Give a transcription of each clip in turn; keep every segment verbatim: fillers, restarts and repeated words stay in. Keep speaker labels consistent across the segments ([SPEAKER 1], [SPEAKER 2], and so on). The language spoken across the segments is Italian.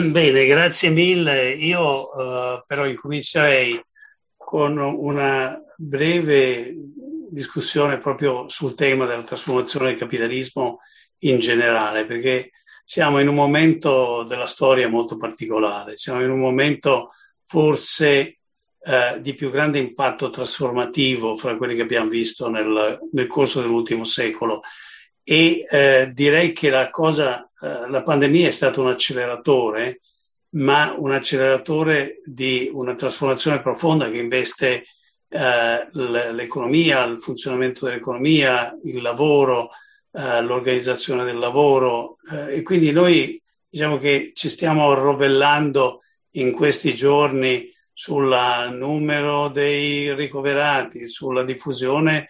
[SPEAKER 1] Bene, grazie mille. Io eh, però incomincerei con una breve discussione proprio sul tema della trasformazione del capitalismo in generale, perché siamo in un momento della storia molto particolare, siamo in un momento forse eh, di più grande impatto trasformativo fra quelli che abbiamo visto nel, nel corso dell'ultimo secolo e eh, direi che la cosa, eh, la pandemia è stato un acceleratore, ma un acceleratore di una trasformazione profonda che investe eh, l'economia, il funzionamento dell'economia, il lavoro, eh, l'organizzazione del lavoro eh, e quindi noi diciamo che ci stiamo arrovellando in questi giorni sul numero dei ricoverati, sulla diffusione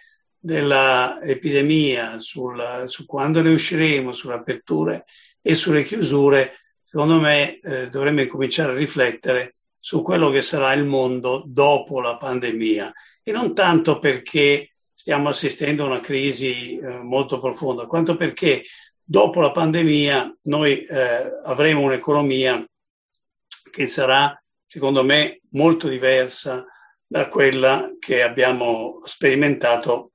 [SPEAKER 1] dell'epidemia, sul, su quando ne usciremo, sulle aperture e sulle chiusure. Secondo me eh, dovremmo cominciare a riflettere su quello che sarà il mondo dopo la pandemia e non tanto perché stiamo assistendo a una crisi eh, molto profonda, quanto perché dopo la pandemia noi eh, avremo un'economia che sarà, secondo me, molto diversa da quella che abbiamo sperimentato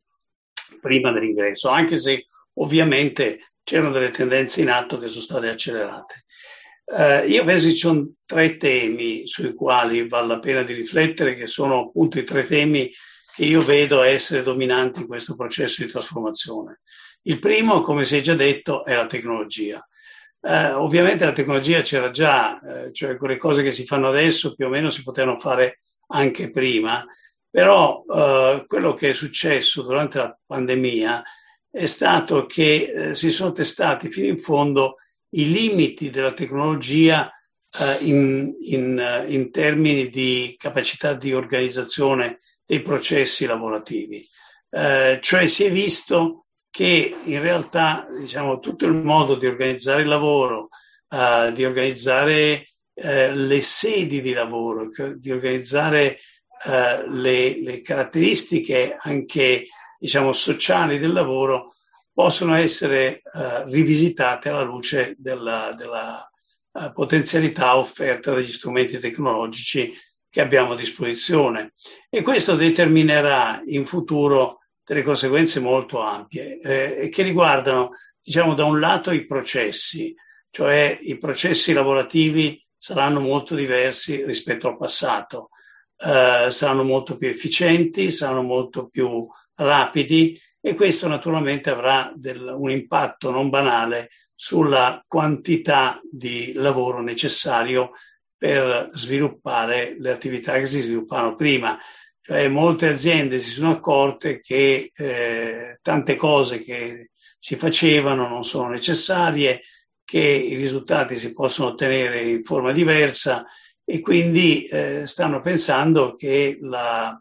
[SPEAKER 1] prima dell'ingresso, anche se ovviamente c'erano delle tendenze in atto che sono state accelerate. Eh, io penso che ci sono tre temi sui quali vale la pena di riflettere, che sono appunto i tre temi che io vedo essere dominanti in questo processo di trasformazione. Il primo, come si è già detto, è la tecnologia. Eh, ovviamente la tecnologia c'era già, eh, cioè quelle cose che si fanno adesso più o meno si potevano fare anche prima, però eh, quello che è successo durante la pandemia è stato che eh, si sono testati fino in fondo i limiti della tecnologia eh, in, in, in termini di capacità di organizzazione dei processi lavorativi. Eh, cioè si è visto che in realtà diciamo, tutto il modo di organizzare il lavoro, eh, di organizzare eh, le sedi di lavoro, di organizzare eh, le, le caratteristiche anche diciamo, sociali del lavoro possono essere eh, rivisitate alla luce della, della uh, potenzialità offerta dagli strumenti tecnologici che abbiamo a disposizione. E questo determinerà in futuro delle conseguenze molto ampie eh, che riguardano, diciamo, da un lato i processi, cioè i processi lavorativi saranno molto diversi rispetto al passato, eh, saranno molto più efficienti, saranno molto più rapidi e questo naturalmente avrà del, un impatto non banale sulla quantità di lavoro necessario per sviluppare le attività che si sviluppavano prima. Cioè molte aziende si sono accorte che eh, tante cose che si facevano non sono necessarie, che i risultati si possono ottenere in forma diversa e quindi eh, stanno pensando che la,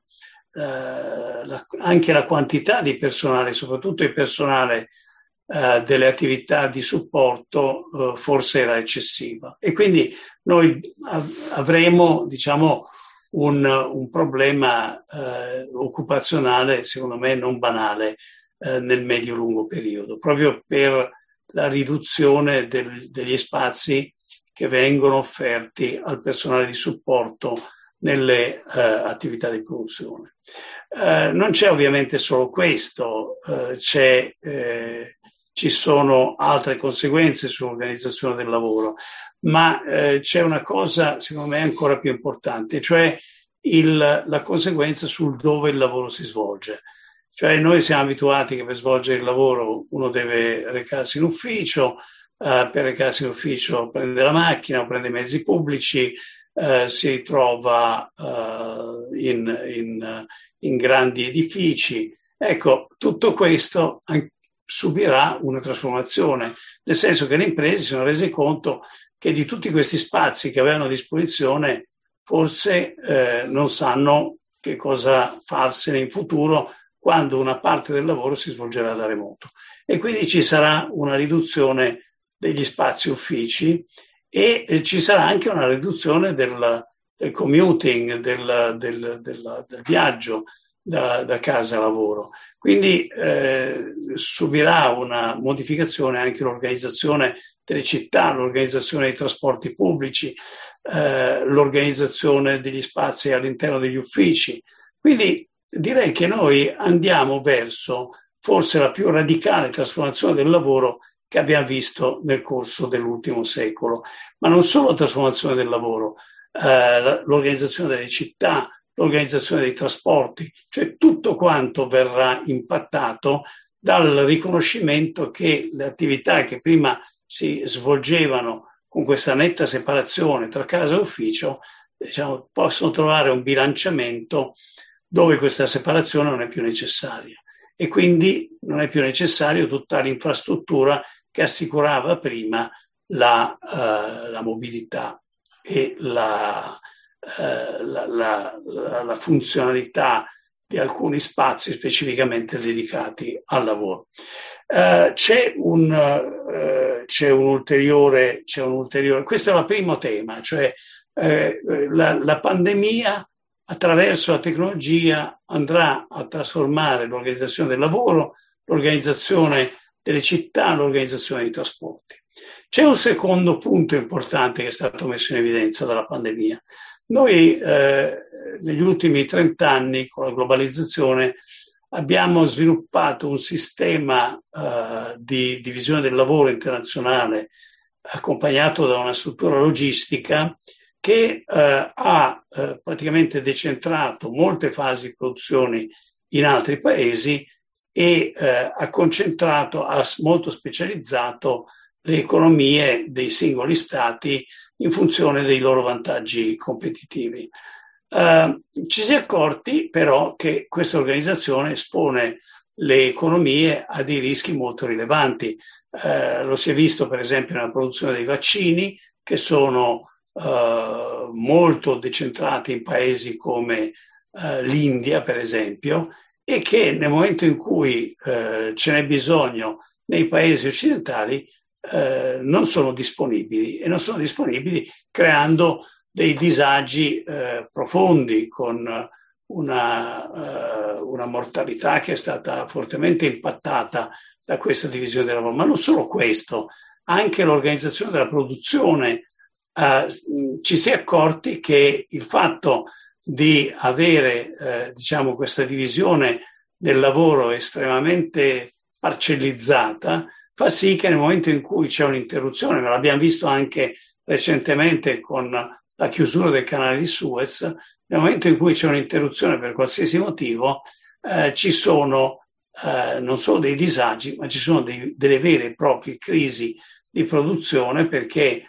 [SPEAKER 1] eh, la, anche la quantità di personale, soprattutto il personale eh, delle attività di supporto, eh, forse era eccessiva. E quindi noi av- avremo, diciamo, un, un problema eh, occupazionale, secondo me, non banale eh, nel medio-lungo periodo, proprio per la riduzione del, degli spazi che vengono offerti al personale di supporto nelle eh, attività di produzione. Eh, non c'è ovviamente solo questo, eh, c'è, eh, ci sono altre conseguenze sull'organizzazione del lavoro, ma eh, c'è una cosa secondo me ancora più importante, cioè il, la conseguenza sul dove il lavoro si svolge. Cioè noi siamo abituati che per svolgere il lavoro uno deve recarsi in ufficio, eh, per recarsi in ufficio prende la macchina o prende i mezzi pubblici, eh, si trova eh, in, in, in grandi edifici. Ecco, tutto questo subirà una trasformazione, nel senso che le imprese si sono rese conto che di tutti questi spazi che avevano a disposizione forse eh, non sanno che cosa farsene in futuro quando una parte del lavoro si svolgerà da remoto. E quindi ci sarà una riduzione degli spazi uffici e eh, ci sarà anche una riduzione del, del commuting, del, del, del, del viaggio. da, da casa lavoro. Quindi eh, subirà una modificazione anche l'organizzazione delle città, l'organizzazione dei trasporti pubblici, eh, l'organizzazione degli spazi all'interno degli uffici. Quindi direi che noi andiamo verso forse la più radicale trasformazione del lavoro che abbiamo visto nel corso dell'ultimo secolo. Ma non solo la trasformazione del lavoro, eh, l'organizzazione delle città, l'organizzazione dei trasporti, cioè tutto quanto verrà impattato dal riconoscimento che le attività che prima si svolgevano con questa netta separazione tra casa e ufficio, diciamo, possono trovare un bilanciamento dove questa separazione non è più necessaria e quindi non è più necessario tutta l'infrastruttura che assicurava prima la, uh, la mobilità e la, uh, la, la, la, la funzionalità di alcuni spazi specificamente dedicati al lavoro. Uh, c'è, un, uh, c'è un ulteriore, c'è un ulteriore, questo è il primo tema, cioè uh, la, la pandemia attraverso la tecnologia andrà a trasformare l'organizzazione del lavoro, l'organizzazione delle città, l'organizzazione dei trasporti. C'è un secondo punto importante che è stato messo in evidenza dalla pandemia. Noi eh, negli ultimi trent'anni con la globalizzazione abbiamo sviluppato un sistema eh, di divisione del lavoro internazionale accompagnato da una struttura logistica che eh, ha eh, praticamente decentrato molte fasi di produzione in altri paesi e eh, ha concentrato, ha molto specializzato le economie dei singoli stati in funzione dei loro vantaggi competitivi. Eh, ci si è accorti però che questa organizzazione espone le economie a dei rischi molto rilevanti. Eh, lo si è visto per esempio nella produzione dei vaccini, che sono eh, molto decentrati in paesi come eh, l'India, per esempio, e che nel momento in cui eh, ce n'è bisogno nei paesi occidentali eh, non sono disponibili e non sono disponibili creando dei disagi eh, profondi con una, eh, una mortalità che è stata fortemente impattata da questa divisione del lavoro. Ma non solo questo, anche l'organizzazione della produzione. Eh, ci si è accorti che il fatto di avere eh, diciamo questa divisione del lavoro estremamente parcellizzata fa sì che nel momento in cui c'è un'interruzione, ma l'abbiamo visto anche recentemente con la chiusura del canale di Suez, nel momento in cui c'è un'interruzione per qualsiasi motivo eh, ci sono eh, non solo dei disagi, ma ci sono dei, delle vere e proprie crisi di produzione, perché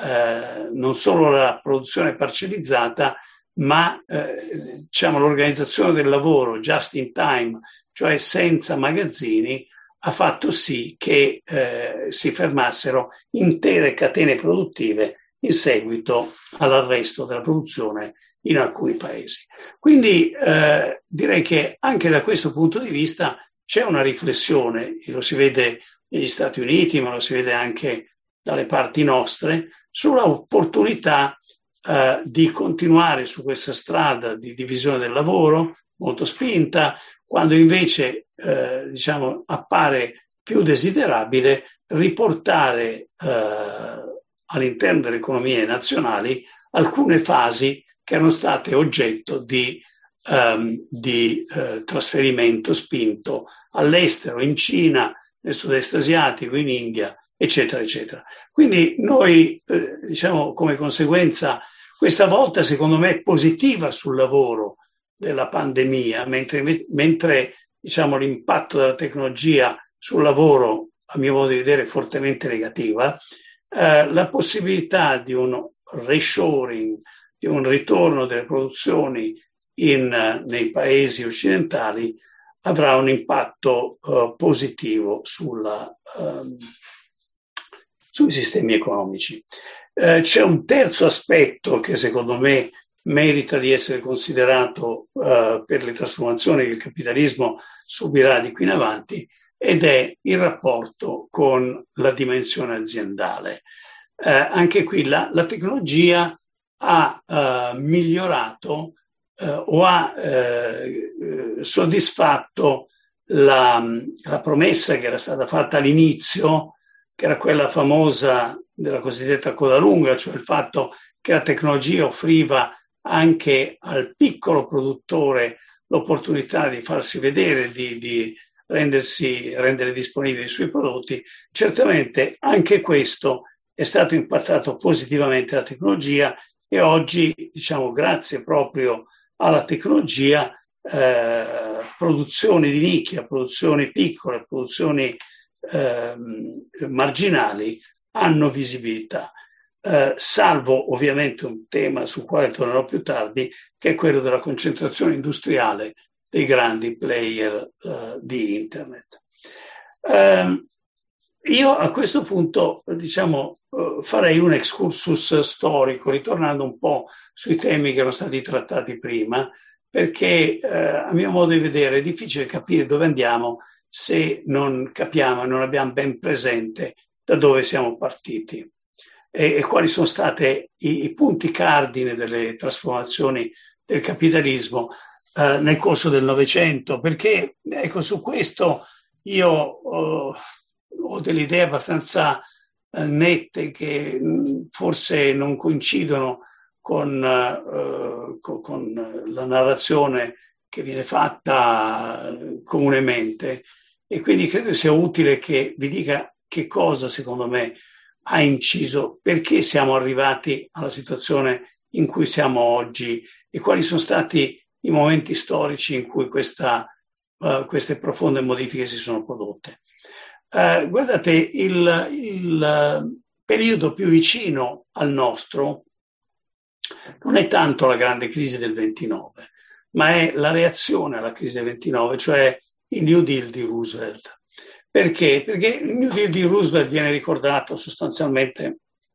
[SPEAKER 1] eh, non solo la produzione è parcellizzata, ma eh, diciamo, l'organizzazione del lavoro just in time, cioè senza magazzini, ha fatto sì che eh, si fermassero intere catene produttive in seguito all'arresto della produzione in alcuni paesi. Quindi eh, direi che anche da questo punto di vista c'è una riflessione, lo si vede negli Stati Uniti, ma lo si vede anche dalle parti nostre, sulla opportunità eh, di continuare su questa strada di divisione del lavoro molto spinta, quando invece eh, diciamo appare più desiderabile riportare eh, all'interno delle economie nazionali alcune fasi che erano state oggetto di, um, di uh, trasferimento spinto all'estero, in Cina, nel sud-est asiatico, in India, eccetera, eccetera. Quindi noi, eh, diciamo, come conseguenza, questa volta secondo me è positiva sul lavoro della pandemia, mentre, mentre diciamo, l'impatto della tecnologia sul lavoro, a mio modo di vedere, è fortemente negativa. Eh, la possibilità di un reshoring, di un ritorno delle produzioni in, nei paesi occidentali avrà un impatto uh, positivo sulla, um, sui sistemi economici. Uh, c'è un terzo aspetto che secondo me merita di essere considerato uh, per le trasformazioni che il capitalismo subirà di qui in avanti, ed è il rapporto con la dimensione aziendale. Eh, anche qui la, la tecnologia ha eh, migliorato eh, o ha eh, soddisfatto la, la promessa che era stata fatta all'inizio, che era quella famosa della cosiddetta coda lunga, cioè il fatto che la tecnologia offriva anche al piccolo produttore l'opportunità di farsi vedere, di, di rendersi, rendere disponibili i suoi prodotti. Certamente anche questo è stato impattato positivamente dalla tecnologia e oggi, diciamo, grazie proprio alla tecnologia, eh, produzioni di nicchia, produzioni piccole, produzioni eh, marginali hanno visibilità. Eh, salvo ovviamente un tema sul quale tornerò più tardi, che è quello della concentrazione industriale dei grandi player eh, di Internet. Eh, io a questo punto, diciamo, eh, farei un excursus storico, ritornando un po' sui temi che erano stati trattati prima, perché eh, a mio modo di vedere è difficile capire dove andiamo se non capiamo e non abbiamo ben presente da dove siamo partiti e, e quali sono stati i, i punti cardine delle trasformazioni del capitalismo eh, nel corso del Novecento, perché ecco, su questo io oh, ho delle idee abbastanza eh, nette che mh, forse non coincidono con, eh, con, con la narrazione che viene fatta comunemente, e quindi credo sia utile che vi dica che cosa secondo me ha inciso, perché siamo arrivati alla situazione in cui siamo oggi e quali sono stati i momenti storici in cui questa, uh, queste profonde modifiche si sono prodotte. Uh, guardate, il, il periodo più vicino al nostro non è tanto la grande crisi del ventinove, ma è la reazione alla crisi del ventinove, cioè il New Deal di Roosevelt. Perché? Perché il New Deal di Roosevelt viene ricordato sostanzialmente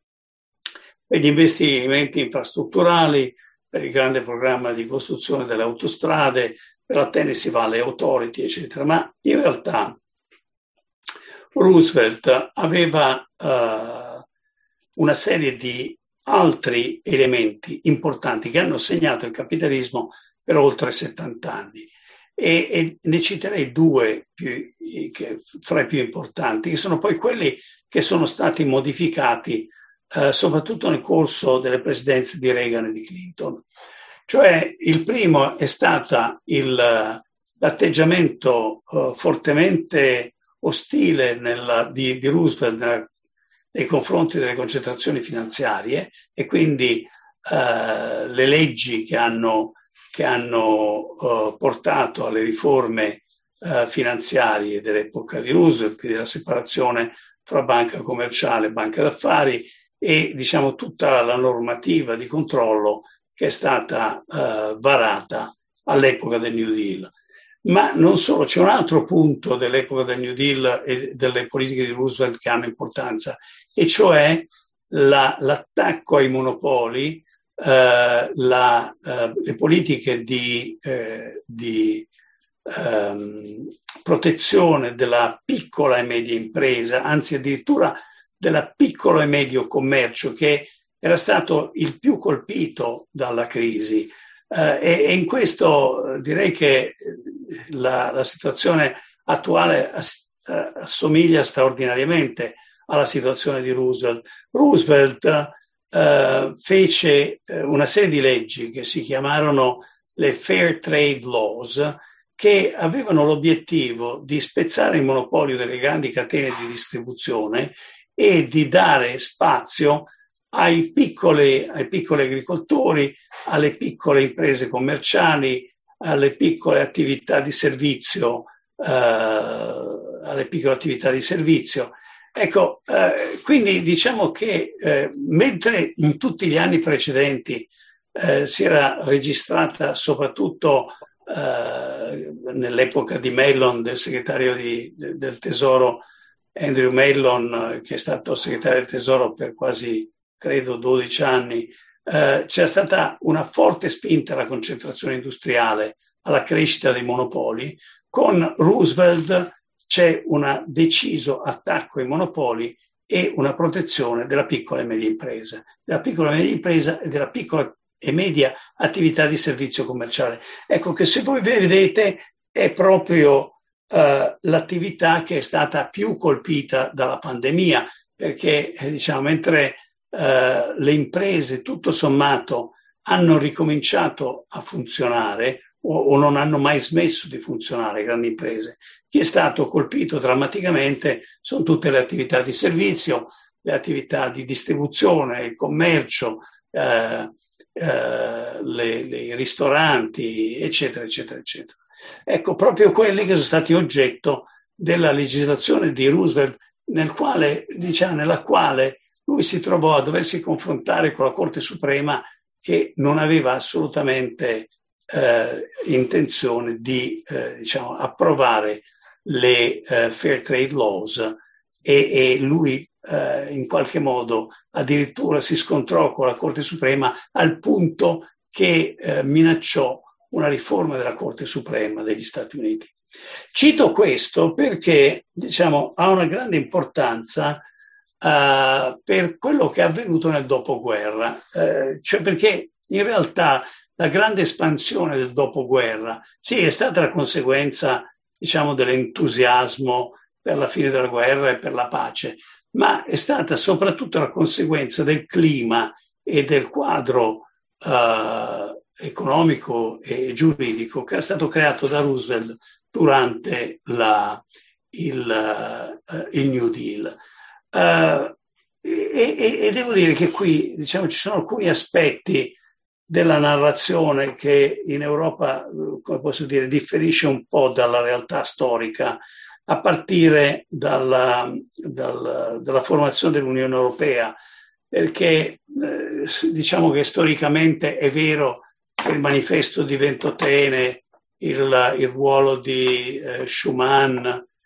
[SPEAKER 1] per gli investimenti infrastrutturali, per il grande programma di costruzione delle autostrade, per la Tennessee Valley Authority, eccetera. Ma in realtà Roosevelt aveva uh, una serie di altri elementi importanti che hanno segnato il capitalismo per oltre settanta anni. E, e ne citerei due più, che, fra i più importanti, che sono poi quelli che sono stati modificati eh, soprattutto nel corso delle presidenze di Reagan e di Clinton. Cioè, il primo è stato l'atteggiamento eh, fortemente ostile nella, di, di Roosevelt nella, nei confronti delle concentrazioni finanziarie, e quindi eh, le leggi che hanno che hanno uh, portato alle riforme uh, finanziarie dell'epoca di Roosevelt, quindi la separazione fra banca commerciale e banca d'affari e, diciamo, tutta la normativa di controllo che è stata uh, varata all'epoca del New Deal. Ma non solo, c'è un altro punto dell'epoca del New Deal e delle politiche di Roosevelt che hanno importanza, e cioè la, l'attacco ai monopoli, Uh, la, uh, le politiche di, uh, di um, protezione della piccola e media impresa, anzi addirittura della piccolo e medio commercio, che era stato il più colpito dalla crisi. Uh, e, e in questo direi che la, la situazione attuale ass- assomiglia straordinariamente alla situazione di Roosevelt. Roosevelt Uh, fece uh, una serie di leggi che si chiamarono le Fair Trade Laws, che avevano l'obiettivo di spezzare il monopolio delle grandi catene di distribuzione e di dare spazio ai piccoli, ai piccoli agricoltori, alle piccole imprese commerciali, alle piccole attività di servizio, uh, alle piccole attività di servizio. Ecco, eh, quindi diciamo che eh, mentre in tutti gli anni precedenti eh, si era registrata soprattutto eh, nell'epoca di Mellon, del segretario di, de, del Tesoro Andrew Mellon, che è stato segretario del Tesoro per quasi, credo, dodici anni, eh, c'è stata una forte spinta alla concentrazione industriale, alla crescita dei monopoli. Con Roosevelt c'è un deciso attacco ai monopoli e una protezione della piccola e media impresa, della piccola e media impresa e della piccola e media attività di servizio commerciale. Ecco che se voi vedete è proprio eh, l'attività che è stata più colpita dalla pandemia, perché eh, diciamo, mentre eh, le imprese tutto sommato hanno ricominciato a funzionare o, o non hanno mai smesso di funzionare, grandi imprese, chi è stato colpito drammaticamente sono tutte le attività di servizio, le attività di distribuzione, il commercio, eh, eh, le, le ristoranti, eccetera, eccetera, eccetera. Ecco, proprio quelli che sono stati oggetto della legislazione di Roosevelt, nel quale, diciamo, nella quale lui si trovò a doversi confrontare con la Corte Suprema che non aveva assolutamente eh, intenzione di eh, diciamo, approvare le eh, Fair Trade Laws e, e lui eh, in qualche modo addirittura si scontrò con la Corte Suprema al punto che eh, minacciò una riforma della Corte Suprema degli Stati Uniti. Cito questo perché diciamo, ha una grande importanza uh, per quello che è avvenuto nel dopoguerra, uh, cioè perché in realtà la grande espansione del dopoguerra sì è stata la conseguenza diciamo, dell'entusiasmo per la fine della guerra e per la pace, ma è stata soprattutto la conseguenza del clima e del quadro uh, economico e giuridico che era stato creato da Roosevelt durante la, il, uh, il New Deal. Uh, e, e, e devo dire che qui diciamo, ci sono alcuni aspetti della narrazione che in Europa, come posso dire, differisce un po' dalla realtà storica, a partire dalla, dalla, dalla formazione dell'Unione Europea, perché eh, diciamo che storicamente è vero che il manifesto di Ventotene, il, il ruolo di eh, Schuman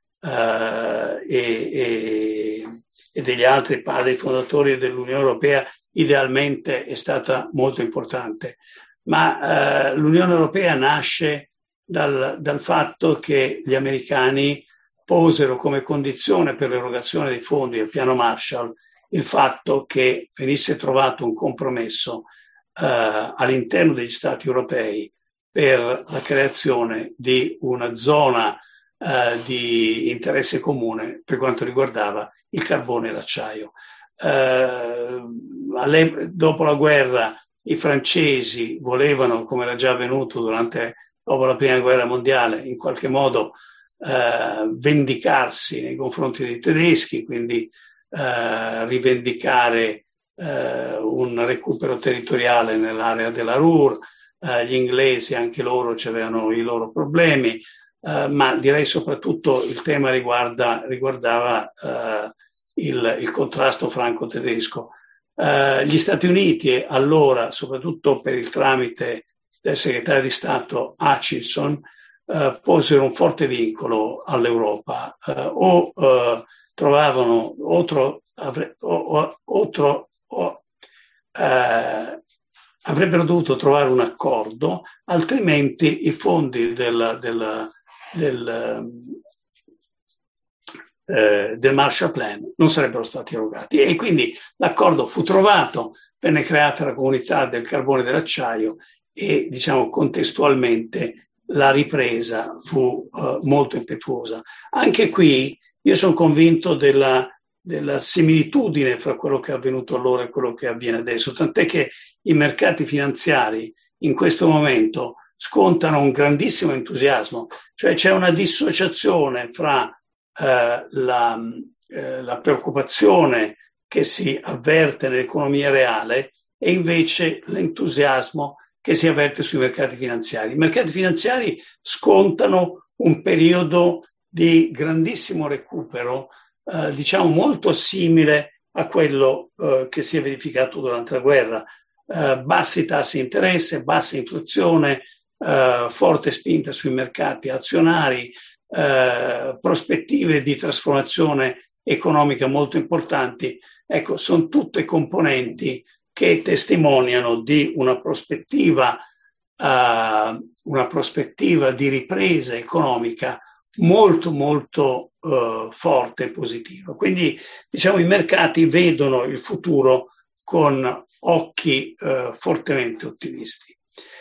[SPEAKER 1] eh, e, e, e degli altri padri fondatori dell'Unione Europea idealmente è stata molto importante, ma eh, l'Unione Europea nasce dal, dal fatto che gli americani posero come condizione per l'erogazione dei fondi del piano Marshall il fatto che venisse trovato un compromesso eh, all'interno degli Stati europei per la creazione di una zona eh, di interesse comune per quanto riguardava il carbone e l'acciaio. Eh, dopo la guerra i francesi volevano, come era già avvenuto durante, dopo la prima guerra mondiale, in qualche modo eh, vendicarsi nei confronti dei tedeschi, quindi eh, rivendicare eh, un recupero territoriale nell'area della Ruhr. Eh, gli inglesi anche loro avevano i loro problemi, eh, ma direi soprattutto il tema riguarda, riguardava eh, il, il contrasto franco-tedesco. Uh, gli Stati Uniti allora, soprattutto per il tramite del segretario di Stato Hutchinson, uh, posero un forte vincolo all'Europa. Uh, o uh, trovavano, o, tro, avre, o, o, o, tro, o uh, avrebbero dovuto trovare un accordo, altrimenti i fondi del, del, del Eh, del Marshall Plan non sarebbero stati erogati e quindi l'accordo fu trovato, venne creata la comunità del carbone e dell'acciaio e diciamo contestualmente la ripresa fu uh, molto impetuosa. Anche qui io sono convinto della, della similitudine fra quello che è avvenuto allora e quello che avviene adesso, tant'è che i mercati finanziari in questo momento scontano un grandissimo entusiasmo, cioè c'è una dissociazione fra Uh, la, uh, la preoccupazione che si avverte nell'economia reale e invece l'entusiasmo che si avverte sui mercati finanziari. I mercati finanziari scontano un periodo di grandissimo recupero, uh, diciamo molto simile a quello uh, che si è verificato durante la guerra. Uh, bassi tassi di interesse, bassa inflazione, uh, forte spinta sui mercati azionari, Eh, prospettive di trasformazione economica molto importanti. Ecco, sono tutte componenti che testimoniano di una prospettiva, eh, una prospettiva di ripresa economica molto molto eh, forte e positiva. Quindi, diciamo, i mercati vedono il futuro con occhi eh, fortemente ottimisti.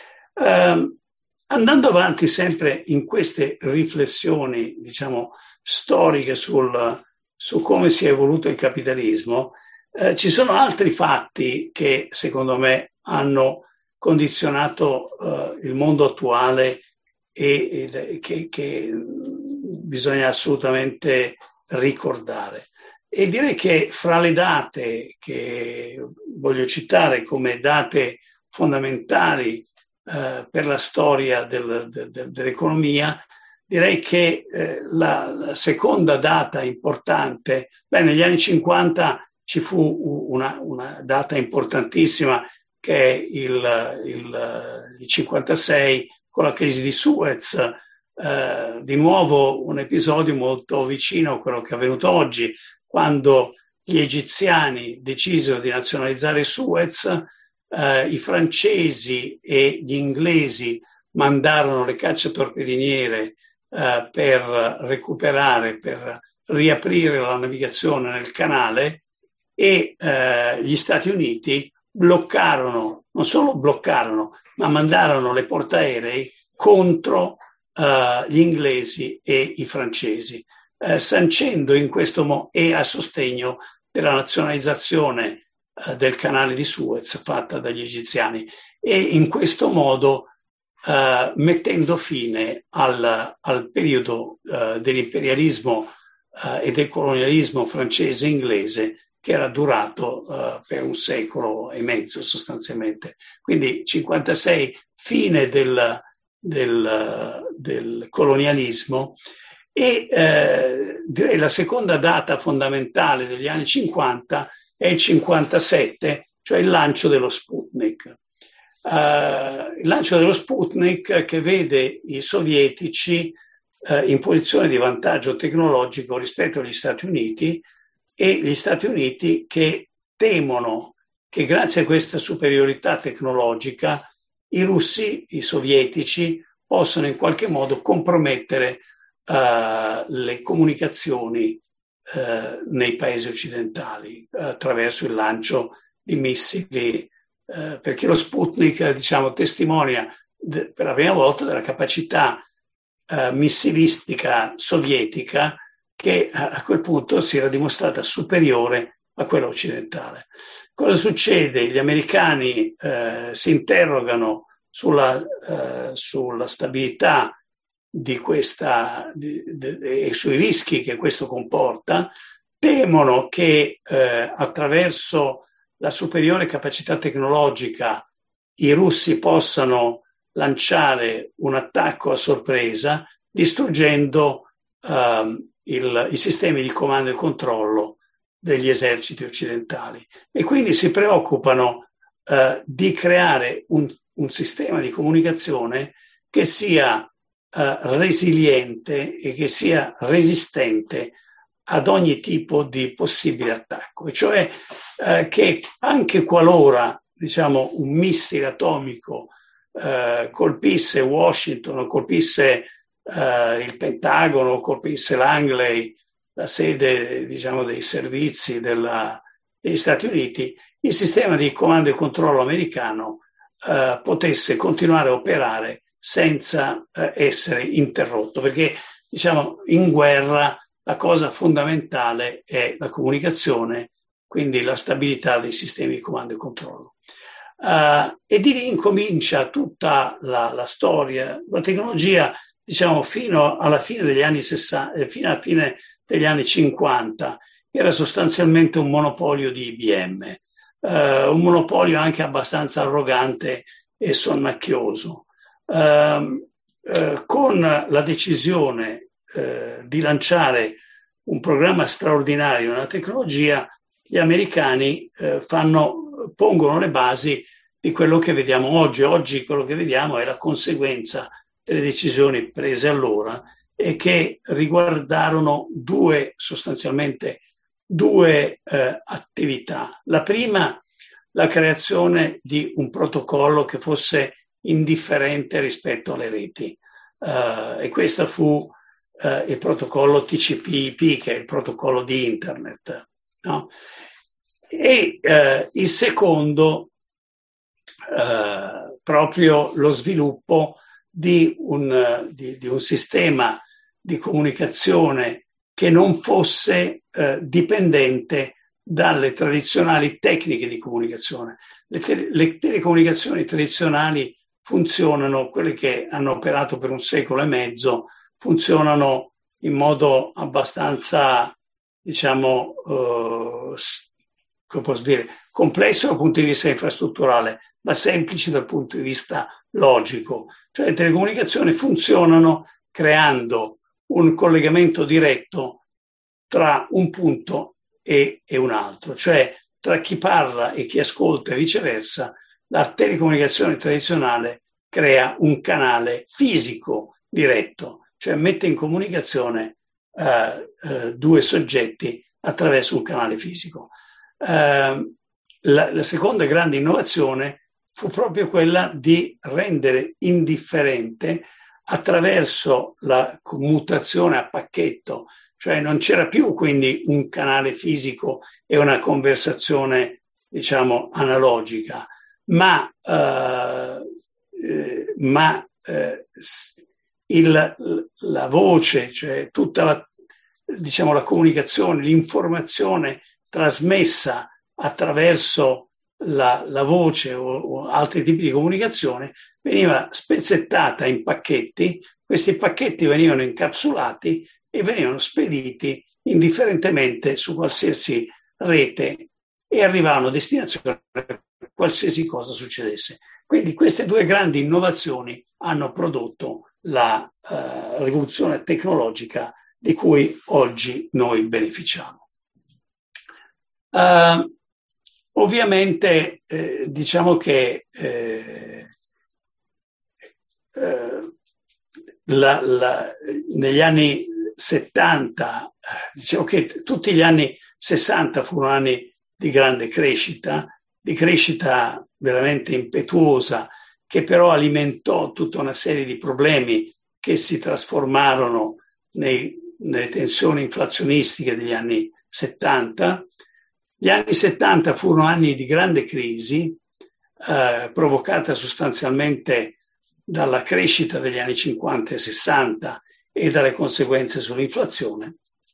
[SPEAKER 1] Eh, andando avanti sempre in queste riflessioni, diciamo, storiche sul, su come si è evoluto il capitalismo, eh, ci sono altri fatti che secondo me hanno condizionato eh, il mondo attuale e, e che, che bisogna assolutamente ricordare. E direi che fra le date che voglio citare come date fondamentali eh, per la storia del, del, dell'economia, direi che eh, la, la seconda data importante, beh, negli anni cinquanta ci fu una, una data importantissima che è il, il, il cinquantasei con la crisi di Suez, eh, di nuovo un episodio molto vicino a quello che è avvenuto oggi, quando gli egiziani decisero di nazionalizzare Suez, eh, i francesi e gli inglesi mandarono le cacciatorpediniere eh, per recuperare, per riaprire la navigazione nel canale e eh, gli Stati Uniti bloccarono, non solo bloccarono, ma mandarono le portaerei contro eh, gli inglesi e i francesi. Eh, sancendo in questo modo e a sostegno della nazionalizzazione eh, del canale di Suez fatta dagli egiziani e in questo modo eh, mettendo fine al, al periodo eh, dell'imperialismo eh, e del colonialismo francese e inglese che era durato eh, per un secolo e mezzo sostanzialmente. Quindi cinquantasei, fine del, del, del colonialismo. E eh, direi la seconda data fondamentale degli anni cinquanta è il cinquantasette, cioè il lancio dello Sputnik. Uh, il lancio dello Sputnik che vede i sovietici uh, in posizione di vantaggio tecnologico rispetto agli Stati Uniti e gli Stati Uniti che temono che grazie a questa superiorità tecnologica i russi, i sovietici, possano in qualche modo compromettere Uh, le comunicazioni uh, nei paesi occidentali uh, attraverso il lancio di missili, uh, perché lo Sputnik, diciamo, testimonia de- per la prima volta della capacità uh, missilistica sovietica che uh, a quel punto si era dimostrata superiore a quella occidentale. Cosa succede? Gli americani uh, si interrogano sulla, uh, sulla stabilità di questa di, di, e sui rischi che questo comporta, temono che eh, attraverso la superiore capacità tecnologica i russi possano lanciare un attacco a sorpresa distruggendo eh, il, i sistemi di comando e controllo degli eserciti occidentali e quindi si preoccupano eh, di creare un, un sistema di comunicazione che sia Uh, resiliente e che sia resistente ad ogni tipo di possibile attacco, e cioè uh, che anche qualora, diciamo, un missile atomico uh, colpisse Washington o colpisse uh, il Pentagono o colpisse Langley, la sede, diciamo, dei servizi della, degli Stati Uniti, il sistema di comando e controllo americano uh, potesse continuare a operare senza eh, essere interrotto, perché diciamo in guerra la cosa fondamentale è la comunicazione, quindi la stabilità dei sistemi di comando e controllo. Uh, e di lì incomincia tutta la, la storia. La tecnologia, diciamo, fino alla fine degli anni sessanta, fino alla fine degli anni cinquanta, era sostanzialmente un monopolio di I B M, uh, un monopolio anche abbastanza arrogante e sonnacchioso. Uh, uh, con la decisione uh, di lanciare un programma straordinario nella tecnologia, gli americani uh, fanno, pongono le basi di quello che vediamo oggi. Oggi quello che vediamo è la conseguenza delle decisioni prese allora e che riguardarono due, sostanzialmente due uh, attività. La prima, la creazione di un protocollo che fosse indifferente rispetto alle reti uh, e questo fu uh, il protocollo T C P I P, che è il protocollo di internet, no? E uh, il secondo eh, proprio lo sviluppo di un, di, di un sistema di comunicazione che non fosse eh, dipendente dalle tradizionali tecniche di comunicazione. Le, te- le telecomunicazioni tradizionali funzionano, quelle che hanno operato per un secolo e mezzo, funzionano in modo abbastanza, diciamo, eh, come posso dire, complesso dal punto di vista infrastrutturale, ma semplice dal punto di vista logico. Cioè le telecomunicazioni funzionano creando un collegamento diretto tra un punto e, e un altro, cioè tra chi parla e chi ascolta e viceversa. La telecomunicazione tradizionale crea un canale fisico diretto, cioè mette in comunicazione eh, eh, due soggetti attraverso un canale fisico. Eh, la, la seconda grande innovazione fu proprio quella di rendere indifferente attraverso la commutazione a pacchetto, cioè non c'era più quindi un canale fisico e una conversazione, diciamo, analogica, ma, eh, eh, ma eh, il, la voce, cioè tutta la, diciamo, la comunicazione, l'informazione trasmessa attraverso la, la voce o, o altri tipi di comunicazione veniva spezzettata in pacchetti, questi pacchetti venivano incapsulati e venivano spediti indifferentemente su qualsiasi rete e arrivavano a destinazione qualsiasi cosa succedesse. Quindi queste due grandi innovazioni hanno prodotto la uh, rivoluzione tecnologica di cui oggi noi beneficiamo. Uh, ovviamente eh, diciamo che eh, eh, la, la, negli anni settanta, diciamo che tutti gli anni sessanta furono anni di grande crescita, di crescita veramente impetuosa, che però alimentò tutta una serie di problemi che si trasformarono nei, nelle tensioni inflazionistiche degli anni settanta. Gli anni settanta furono anni di grande crisi, eh, provocata sostanzialmente dalla crescita degli anni cinquanta e sessanta e dalle conseguenze sull'inflazione.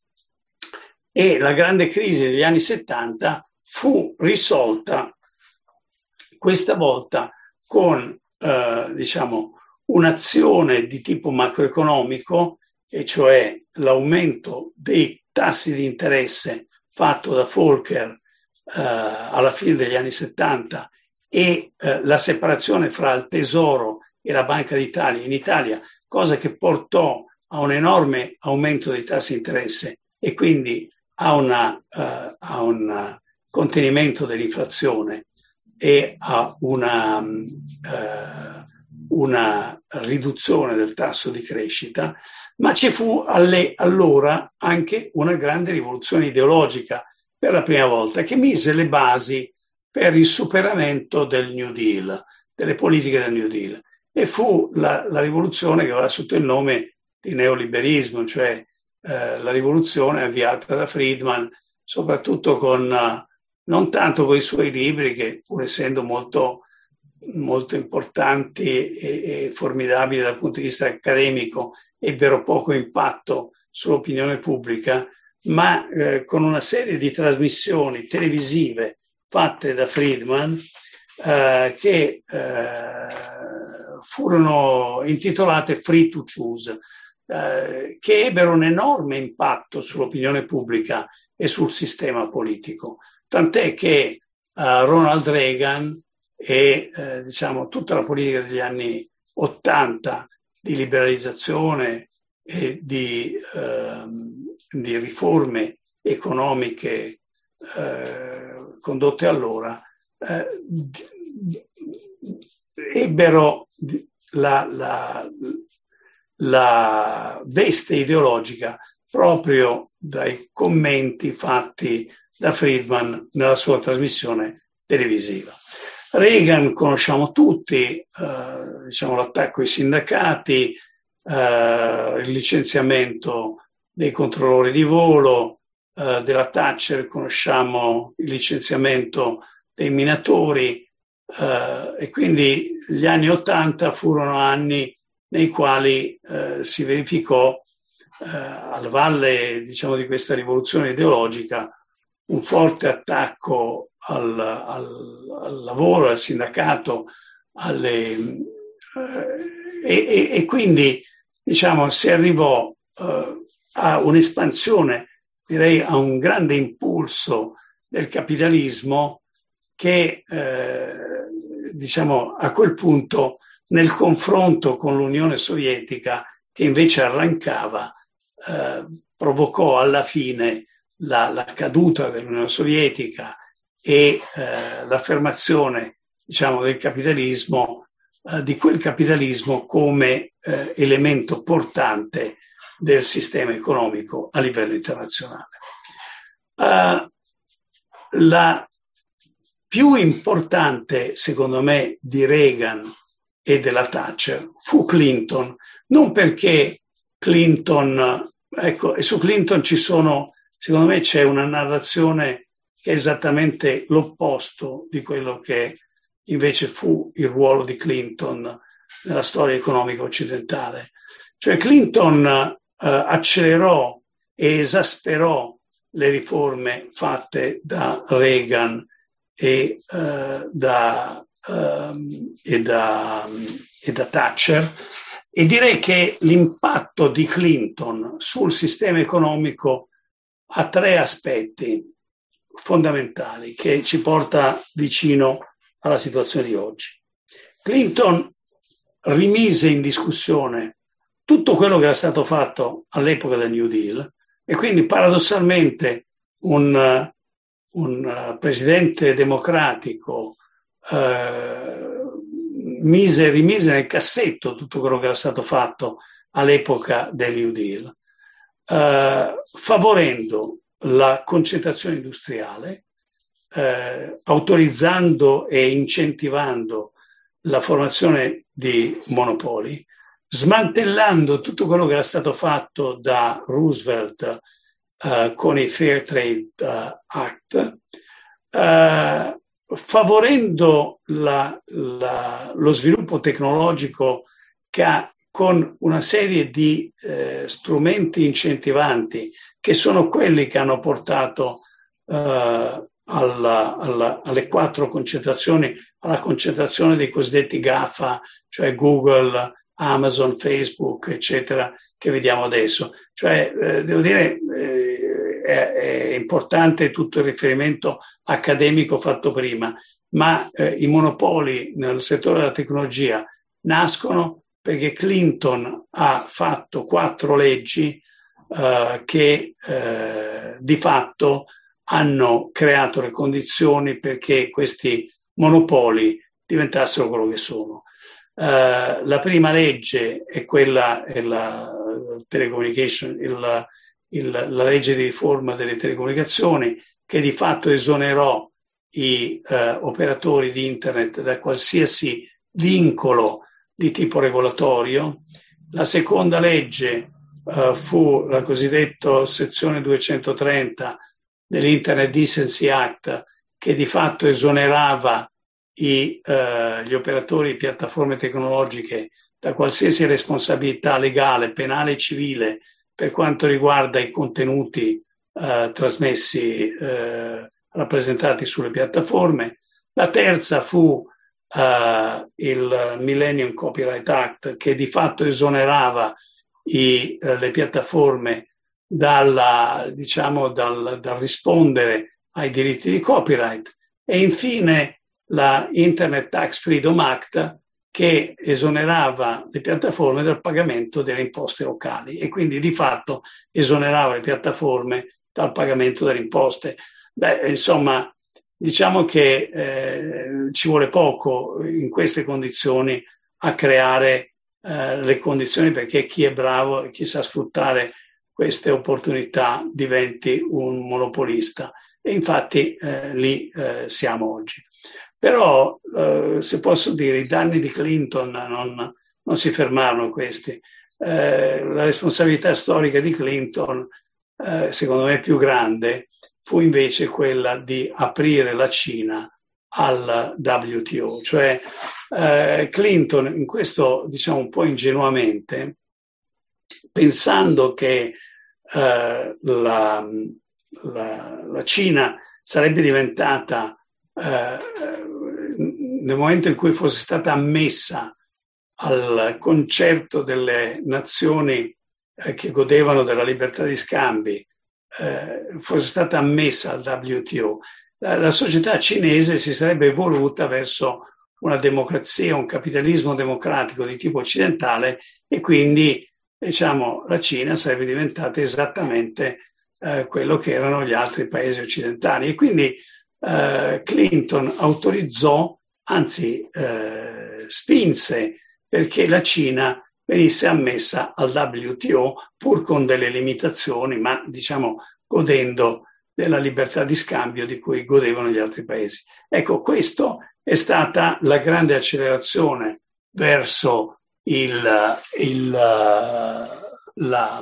[SPEAKER 1] E la grande crisi degli anni settanta fu risolta questa volta con eh, diciamo, un'azione di tipo macroeconomico, e cioè l'aumento dei tassi di interesse fatto da Volcker eh, alla fine degli anni settanta e eh, la separazione fra il Tesoro e la Banca d'Italia in Italia, cosa che portò a un enorme aumento dei tassi di interesse e quindi a, una, uh, a un contenimento dell'inflazione e a una, uh, una riduzione del tasso di crescita, ma ci fu alle, allora anche una grande rivoluzione ideologica per la prima volta che mise le basi per il superamento del New Deal, delle politiche del New Deal. E fu la, la rivoluzione che va sotto il nome di neoliberismo, cioè eh, la rivoluzione avviata da Friedman, soprattutto con, uh, non tanto con i suoi libri, che pur essendo molto, molto importanti e, e formidabili dal punto di vista accademico, ebbero poco impatto sull'opinione pubblica, ma eh, con una serie di trasmissioni televisive fatte da Friedman eh, che eh, furono intitolate Free to Choose, eh, che ebbero un enorme impatto sull'opinione pubblica e sul sistema politico, tant'è che eh, Ronald Reagan e eh, diciamo tutta la politica degli anni ottanta di liberalizzazione e di, eh, di riforme economiche eh, condotte allora eh, ebbero la, la, la veste ideologica proprio dai commenti fatti da Friedman nella sua trasmissione televisiva. Reagan conosciamo tutti, eh, diciamo l'attacco ai sindacati, eh, il licenziamento dei controllori di volo, eh, della Thatcher conosciamo il licenziamento dei minatori, Uh, e quindi gli anni Ottanta furono anni nei quali uh, si verificò uh, alla valle, diciamo, di questa rivoluzione ideologica un forte attacco al, al, al lavoro, al sindacato, alle, uh, e, e, e quindi, diciamo, si arrivò uh, a un'espansione, direi a un grande impulso del capitalismo che eh, diciamo a quel punto nel confronto con l'Unione Sovietica, che invece arrancava, eh, provocò alla fine la, la caduta dell'Unione Sovietica e eh, l'affermazione, diciamo, del capitalismo, eh, di quel capitalismo come eh, elemento portante del sistema economico a livello internazionale. Uh, la più importante, secondo me, di Reagan e della Thatcher fu Clinton, non perché Clinton, ecco, e su Clinton ci sono, secondo me c'è una narrazione che è esattamente l'opposto di quello che invece fu il ruolo di Clinton nella storia economica occidentale. Cioè Clinton eh, accelerò e esasperò le riforme fatte da Reagan e, uh, da, uh, e, da, e da Thatcher, e direi che l'impatto di Clinton sul sistema economico ha tre aspetti fondamentali che ci porta vicino alla situazione di oggi. Clinton rimise in discussione tutto quello che era stato fatto all'epoca del New Deal, e quindi paradossalmente un, un presidente democratico eh, mise, rimise nel cassetto tutto quello che era stato fatto all'epoca del New Deal, eh, favorendo la concentrazione industriale, eh, autorizzando e incentivando la formazione di monopoli, smantellando tutto quello che era stato fatto da Roosevelt uh, con i Fair Trade uh, Act, uh, favorendo la, la, lo sviluppo tecnologico che ha, con una serie di eh, strumenti incentivanti che sono quelli che hanno portato uh, alla, alla, alle quattro concentrazioni, alla concentrazione dei cosiddetti GAFA, cioè Google, Amazon, Facebook, eccetera, che vediamo adesso. Cioè, eh, devo dire, eh, è, è importante tutto il riferimento accademico fatto prima, ma eh, i monopoli nel settore della tecnologia nascono perché Clinton ha fatto quattro leggi eh, che eh, di fatto hanno creato le condizioni perché questi monopoli diventassero quello che sono. Uh, la prima legge è quella, è la telecommunication, il, il, la legge di riforma delle telecomunicazioni, che di fatto esonerò i uh, operatori di internet da qualsiasi vincolo di tipo regolatorio. La seconda legge uh, fu la cosiddetta sezione duecentotrenta dell'Internet Decency Act, che di fatto esonerava I, eh, gli operatori di piattaforme tecnologiche da qualsiasi responsabilità legale, penale e civile per quanto riguarda i contenuti eh, trasmessi, eh, rappresentati sulle piattaforme. La terza fu eh, il Millennium Copyright Act, che di fatto esonerava i, eh, le piattaforme dalla, diciamo, dal, dal rispondere ai diritti di copyright. E infine la Internet Tax Freedom Act, che esonerava le piattaforme dal pagamento delle imposte locali e quindi di fatto esonerava le piattaforme dal pagamento delle imposte. Beh, insomma, diciamo che eh, ci vuole poco in queste condizioni a creare eh, le condizioni perché chi è bravo e chi sa sfruttare queste opportunità diventi un monopolista. E infatti eh, lì eh, siamo oggi. Però, eh, se posso dire, i danni di Clinton non, non si fermarono questi. Eh, la responsabilità storica di Clinton, eh, secondo me più grande, fu invece quella di aprire la Cina al W T O. Cioè eh, Clinton, in questo diciamo un po' ingenuamente, pensando che eh, la, la, la Cina sarebbe diventata, eh, nel momento in cui fosse stata ammessa al concerto delle nazioni eh, che godevano della libertà di scambi, eh, fosse stata ammessa al W T O, la, la società cinese si sarebbe evoluta verso una democrazia, un capitalismo democratico di tipo occidentale, e quindi diciamo la Cina sarebbe diventata esattamente eh, quello che erano gli altri paesi occidentali. E quindi eh, Clinton autorizzò, anzi eh, spinse perché la Cina venisse ammessa al W T O, pur con delle limitazioni, ma diciamo godendo della libertà di scambio di cui godevano gli altri paesi. Ecco, questo è stata la grande accelerazione verso il, il, la,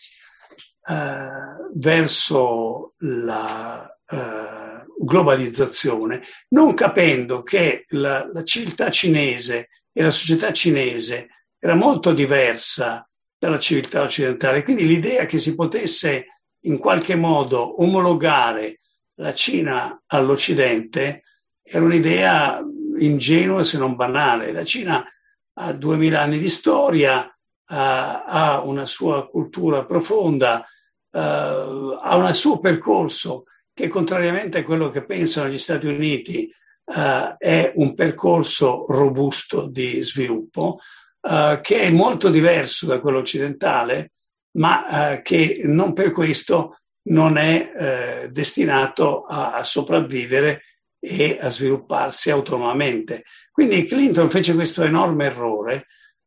[SPEAKER 1] uh, verso la uh, globalizzazione, non capendo che la, la civiltà cinese e la società cinese era molto diversa dalla civiltà occidentale. Quindi l'idea che si potesse in qualche modo omologare la Cina all'Occidente era un'idea ingenua se non banale. La Cina ha duemila anni di storia, ha, ha una sua cultura profonda, uh, ha un suo percorso che, contrariamente a quello che pensano gli Stati Uniti, uh, è un percorso robusto di sviluppo, uh, che è molto diverso da quello occidentale, ma uh, che non per questo non è uh, destinato a, a sopravvivere e a svilupparsi autonomamente. Quindi Clinton fece questo enorme errore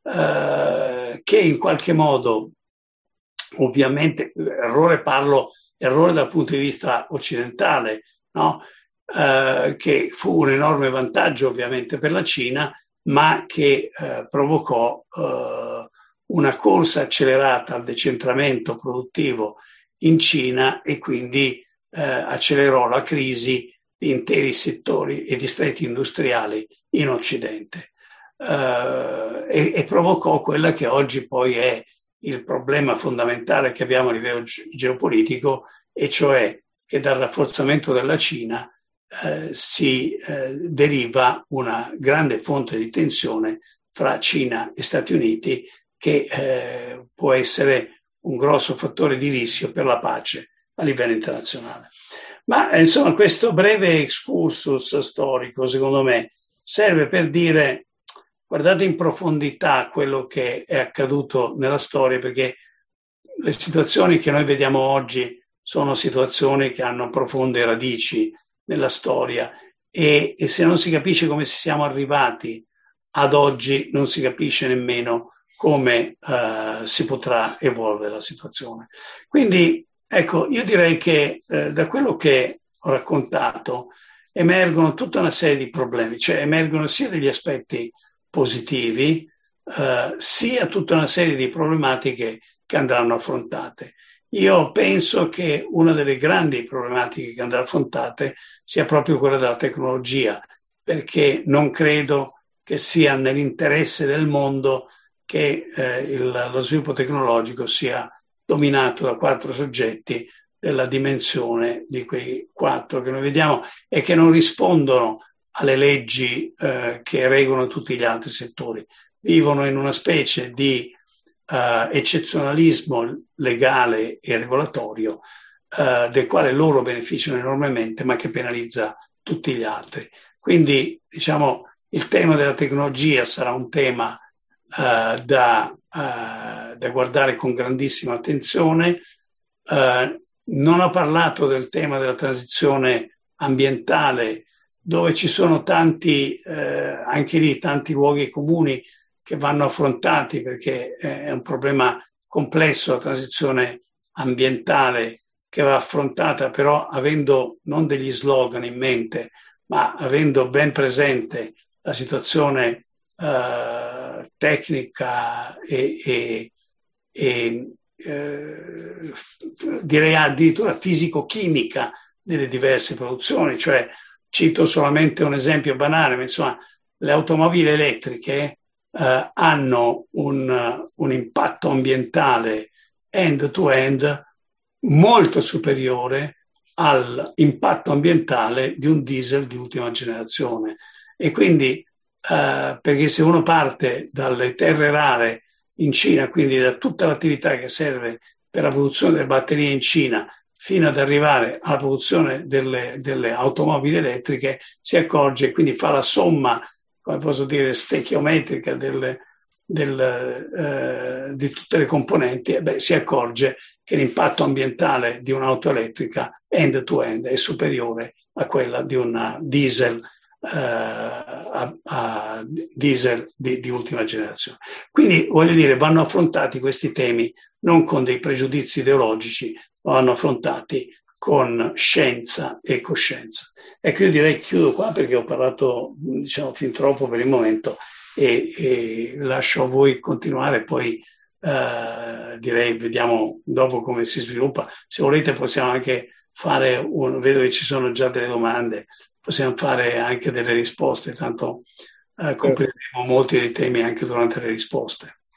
[SPEAKER 1] uh, che in qualche modo, ovviamente, errore parlo, errore dal punto di vista occidentale, no? Uh, che fu un enorme vantaggio ovviamente per la Cina, ma che uh, provocò uh, una corsa accelerata al decentramento produttivo in Cina e quindi uh, accelerò la crisi di interi settori e distretti industriali in Occidente uh, e, e provocò quella che oggi poi è il problema fondamentale che abbiamo a livello geopolitico, e cioè che dal rafforzamento della Cina Eh, si eh, deriva una grande fonte di tensione fra Cina e Stati Uniti che eh, può essere un grosso fattore di rischio per la pace a livello internazionale. Ma eh, insomma questo breve excursus storico, secondo me, serve per dire: guardate in profondità quello che è accaduto nella storia, perché le situazioni che noi vediamo oggi sono situazioni che hanno profonde radici nella storia, e, e se non si capisce come siamo arrivati ad oggi, non si capisce nemmeno come uh, si potrà evolvere la situazione. Quindi ecco, io direi che eh, da quello che ho raccontato emergono tutta una serie di problemi, cioè emergono sia degli aspetti positivi uh, sia tutta una serie di problematiche che andranno affrontate. Io penso che una delle grandi problematiche che andrà affrontate sia proprio quella della tecnologia, perché non credo che sia nell'interesse del mondo che eh, il, lo sviluppo tecnologico sia dominato da quattro soggetti della dimensione di quei quattro che noi vediamo e che non rispondono alle leggi eh, che regolano tutti gli altri settori. Vivono in una specie di Uh, eccezionalismo legale e regolatorio uh, del quale loro beneficiano enormemente, ma che penalizza tutti gli altri. Quindi, diciamo, il tema della tecnologia sarà un tema uh, da, uh, da guardare con grandissima attenzione. Uh, non ho parlato del tema della transizione ambientale, dove ci sono tanti, uh, anche lì, tanti luoghi comuni che vanno affrontati, perché è un problema complesso, la transizione ambientale, che va affrontata però avendo non degli slogan in mente, ma avendo ben presente la situazione eh, tecnica e, e, e eh, direi addirittura fisico-chimica delle diverse produzioni, cioè cito solamente un esempio banale, ma insomma le automobili elettriche eh, hanno un, un impatto ambientale end-to-end molto superiore all'impatto ambientale di un diesel di ultima generazione. E quindi, eh, perché se uno parte dalle terre rare in Cina, quindi da tutta l'attività che serve per la produzione delle batterie in Cina, fino ad arrivare alla produzione delle, delle automobili elettriche, si accorge, quindi fa la somma, come posso dire, stechiometrica delle, del, eh, di tutte le componenti, e beh, si accorge che l'impatto ambientale di un'auto elettrica end-to-end è superiore a quella di una diesel, eh, a, a diesel di, di ultima generazione. Quindi, voglio dire, vanno affrontati questi temi non con dei pregiudizi ideologici, ma vanno affrontati con scienza e coscienza. Ecco, io direi chiudo qua perché ho parlato, diciamo, fin troppo per il momento e, e lascio a voi continuare, poi eh, direi vediamo dopo come si sviluppa. Se volete possiamo anche fare un, vedo che ci sono già delle domande, possiamo fare anche delle risposte, tanto eh, copriremo molti dei temi anche durante le risposte.